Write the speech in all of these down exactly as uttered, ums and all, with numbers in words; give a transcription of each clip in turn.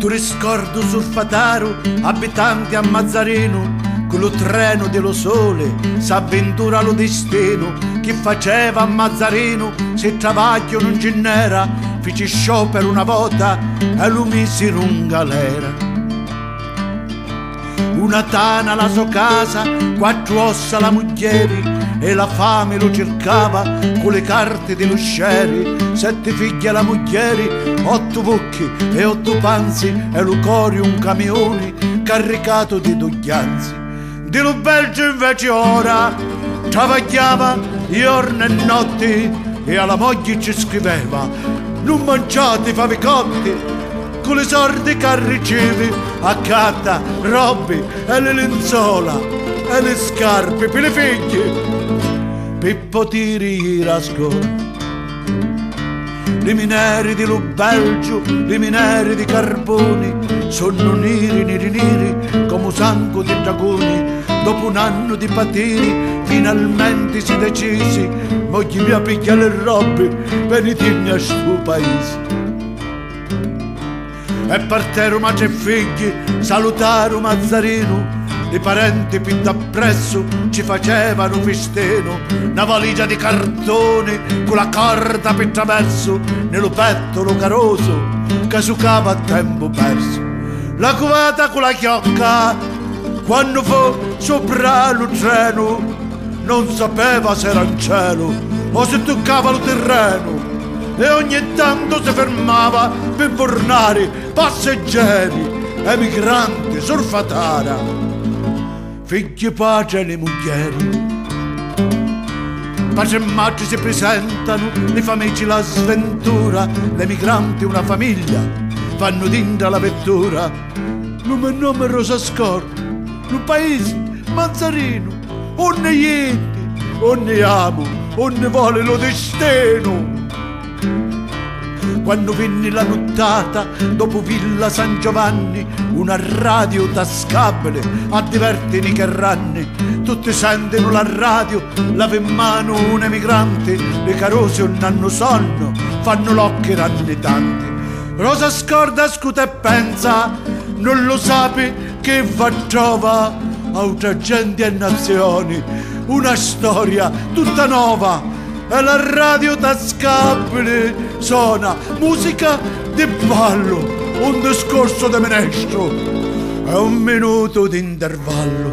Tu riscordo surfataru, abitanti a Mazzarino, con lo treno dello sole s'avventura lo destino. Chi faceva a Mazzarino se travaglio non ce n'era, fece sciopero una volta e lo misi in galera. Una tana la sua casa, quattro ossa la moglieri, e la fame lo cercava con le carte dello scieri. Sette figlie alla moglieri, otto bocchi e otto panzi, e lo cori un camione caricato di doglianzi. Di lo Belgio invece ora travagliava giorno e notte, e alla moglie ci scriveva: non mangiate favicotti, con le sordi che ricevi accatta robe e le lenzuola e le scarpe per le figlie. Pippo tiri la scuola. I mineri di lo Belgio, i mineri di carboni, sono neri, neri, neri, come sangue di dragoni. Dopo un anno di patiri, finalmente si decisi: moglie mia piglia le robe, venite a sto paese. E partero madre e figli, salutarono Mazzarino, i parenti più d'appresso ci facevano festeno. Una valigia di cartone con la corda per traverso, nello petto lo caroso che succava a tempo perso. La cuvata con la chiocca, quando fu sopra lo treno, non sapeva se era in cielo o se toccava il terreno, e ogni tanto si fermava per tornare passeggeri, emigranti, surfatara, figli, pace e le moglieri. Pace e madre si presentano, le famiglie la sventura, le migranti una famiglia fanno dinda la vettura. Nome e nome Rosa Scorda, un paese Mazzarino, onne niente, onne amo, onne vuole lo destino. Quando venne la nottata, dopo Villa San Giovanni, una radio tascabile a divertire i carranni. Tutti sentono la radio, lava in mano un emigrante, le carose non hanno sonno, fanno l'occhio rannitanti. Rosa Scorda scuta e pensa, non lo sape che va trova, altra gente e nazioni, una storia tutta nuova. E la radio tascabile suona musica di ballo, un discorso di menestro e un minuto di intervallo.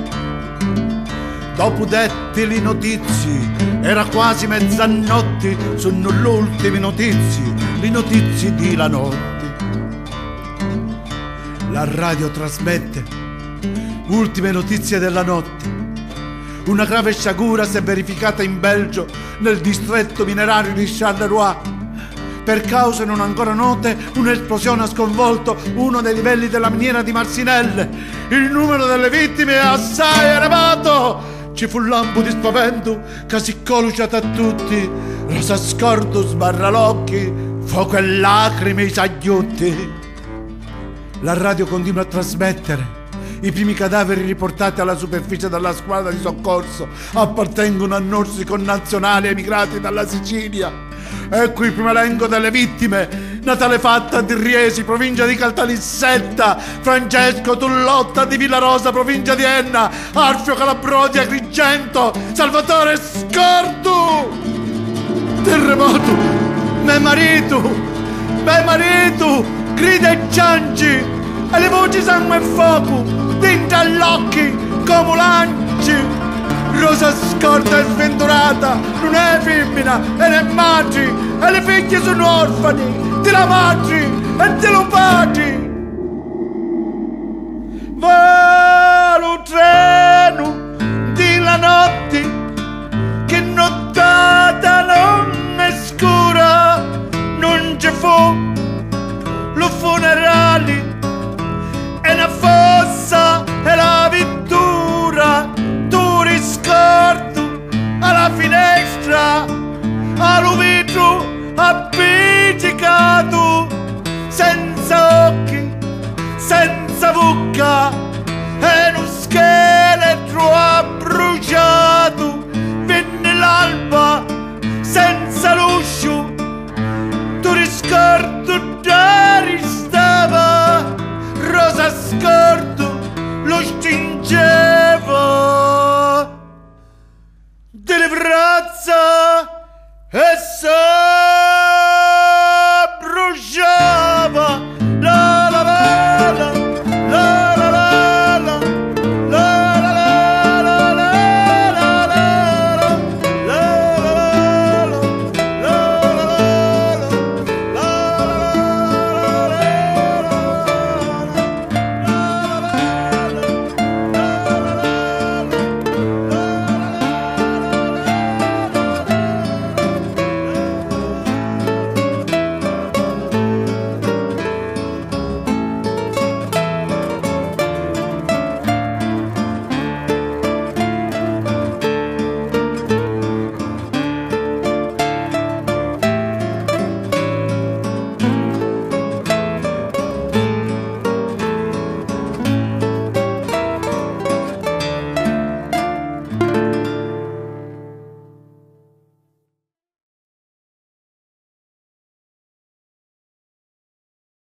Dopo dette le notizie, era quasi mezzanotte, sono le ultime notizie, le notizie di la notte. La radio trasmette ultime notizie della notte. Una grave sciagura si è verificata in Belgio, nel distretto minerario di Charleroi. Per cause non ancora note, un'esplosione ha sconvolto uno dei livelli della miniera di Marcinelle. Il numero delle vittime è assai elevato. Ci fu lampo di spavento che si coluciata a tutti. Rosa Scorda sbarra l'occhi, fuoco e lacrime i sagliutti. La radio continua a trasmettere. I primi cadaveri riportati alla superficie dalla squadra di soccorso appartengono a nostri connazionali emigrati dalla Sicilia. Ecco il primo elenco delle vittime: Natale Fatta di Riesi, provincia di Caltanissetta; Francesco Tullotta di Villarosa, provincia di Enna; Alfio Calabrò di Agrigento; Salvatore Scorda. Terremoto, mio marito, mio marito, grida e cianci, e le voci sangue e fuoco dentro agli occhi come lanci. Rosa Scorda è sventurata, non è femmina e ne è madre, e le figlie sono orfani della madre e dello padre. Va lo treno della notte, che nottata non è scura, non ci fu lo funerali e una fossa e la vittura. Tu riscordo alla finestra, allo vetro appiccicato, senza occhi, senza bocca,